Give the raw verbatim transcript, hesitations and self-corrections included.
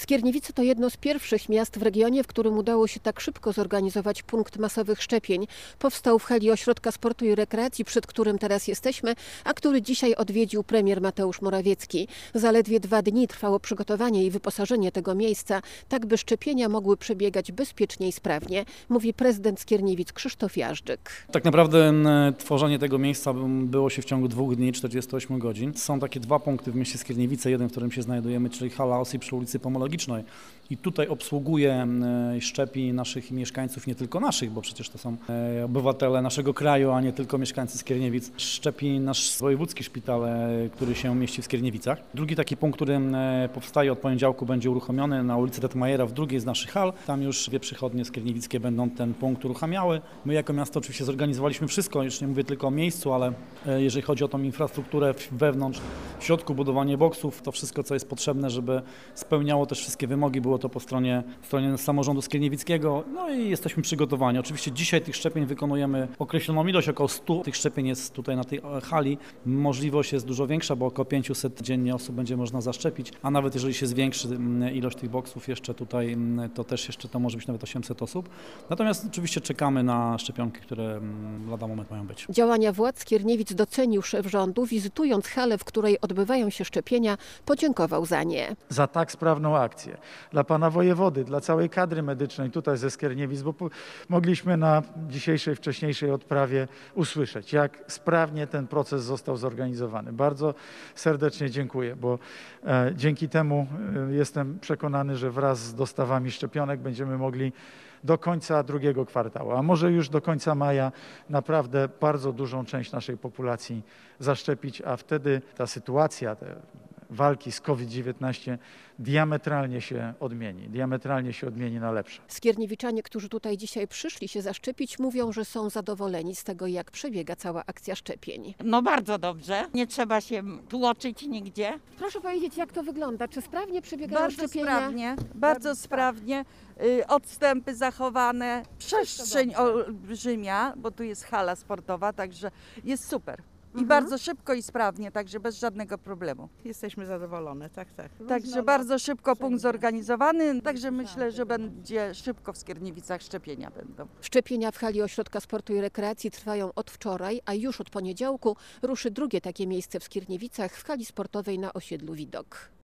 Skierniewice to jedno z pierwszych miast w regionie, w którym udało się tak szybko zorganizować punkt masowych szczepień. Powstał w hali Ośrodka Sportu i Rekreacji, przed którym teraz jesteśmy, a który dzisiaj odwiedził premier Mateusz Morawiecki. Zaledwie dwa dni trwało przygotowanie i wyposażenie tego miejsca, tak by szczepienia mogły przebiegać bezpiecznie i sprawnie, mówi prezydent Skierniewic Krzysztof Jażdżyk. Tak naprawdę tworzenie tego miejsca było się w ciągu dwóch dni, czterdziestu ośmiu godzin. Są takie dwa punkty w mieście Skierniewice, jeden, w którym się znajdujemy, czyli hala Osy przy ulicy Pomologicznej. I tutaj obsługuje, szczepi naszych mieszkańców, nie tylko naszych, bo przecież to są obywatele naszego kraju, a nie tylko mieszkańcy Skierniewic. Szczepi nasz wojewódzki szpital, który się mieści w Skierniewicach. Drugi taki punkt, który powstaje od poniedziałku, będzie uruchomiony na ulicy Detmajera w drugiej z naszych hal. Tam już dwie przychodnie skierniewickie będą ten punkt uruchamiały. My jako miasto oczywiście zorganizowaliśmy wszystko, już nie mówię tylko o miejscu, ale jeżeli chodzi o tą infrastrukturę wewnątrz, w środku budowanie boksów, to wszystko, co jest potrzebne, żeby spełniało też wszystkie wymogi, było to po stronie, stronie samorządu skierniewickiego, no i jesteśmy przygotowani. Oczywiście dzisiaj tych szczepień wykonujemy określoną ilość, około stu tych szczepień jest tutaj na tej hali. Możliwość jest dużo większa, bo około pięciuset dziennie osób będzie można zaszczepić, a nawet jeżeli się zwiększy ilość tych boksów jeszcze tutaj, to też jeszcze to może być nawet osiemset osób. Natomiast oczywiście czekamy na szczepionki, które lada moment mają być. Działania władz Skierniewic docenił szef rządu, wizytując halę, w której odbywają się szczepienia, podziękował za nie. Za tak sprawną akcję. Dla pana wojewody, dla całej kadry medycznej tutaj ze Skierniewic, bo mogliśmy na dzisiejszej, wcześniejszej odprawie usłyszeć, jak sprawnie ten proces został zorganizowany. Bardzo serdecznie dziękuję, bo e, dzięki temu e, jestem przekonany, że wraz z dostawami szczepionek będziemy mogli do końca drugiego kwartału, a może już do końca maja naprawdę bardzo dużą część naszej populacji zaszczepić, a wtedy ta sytuacja, te walki z COVID dziewiętnaście diametralnie się odmieni, diametralnie się odmieni na lepsze. Skierniewiczanie, którzy tutaj dzisiaj przyszli się zaszczepić, mówią, że są zadowoleni z tego, jak przebiega cała akcja szczepień. No bardzo dobrze, nie trzeba się tłoczyć nigdzie. Proszę powiedzieć, jak to wygląda? Czy sprawnie przebiegają Bardzo szczepienia? sprawnie, bardzo sprawnie, y, odstępy zachowane, przestrzeń olbrzymia, bo tu jest hala sportowa, także jest super. I Mhm. bardzo szybko i sprawnie, także bez żadnego problemu. Jesteśmy zadowolone, tak, tak. Także bardzo szybko punkt zorganizowany, także myślę, że będzie szybko w Skierniewicach szczepienia będą. Szczepienia w hali Ośrodka Sportu i Rekreacji trwają od wczoraj, a już od poniedziałku ruszy drugie takie miejsce w Skierniewicach w hali sportowej na osiedlu Widok.